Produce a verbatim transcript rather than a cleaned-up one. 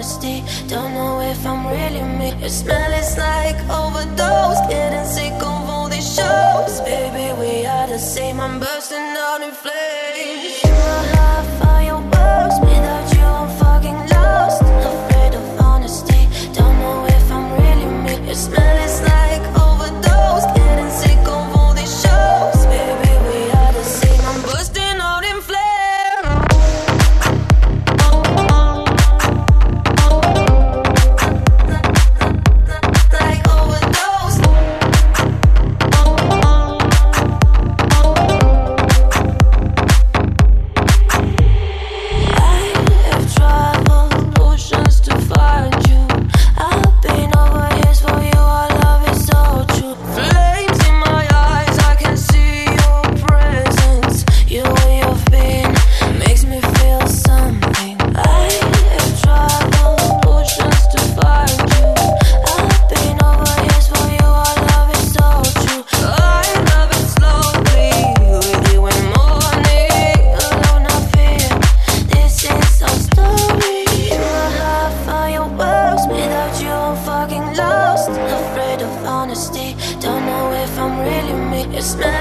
honesty. Don't know if I'm really me. Your smell is like overdose. Getting sick of all these shows. Baby, we are the same. I'm bursting out in flames. You are half of your words. Without you I'm fucking lost. Afraid of honesty. Don't know if I'm really me. Your smell is like overdose. Getting sick of all these shows. Baby, we are the same. I'm bursting out in flames. Don't know if I'm really me. Your smell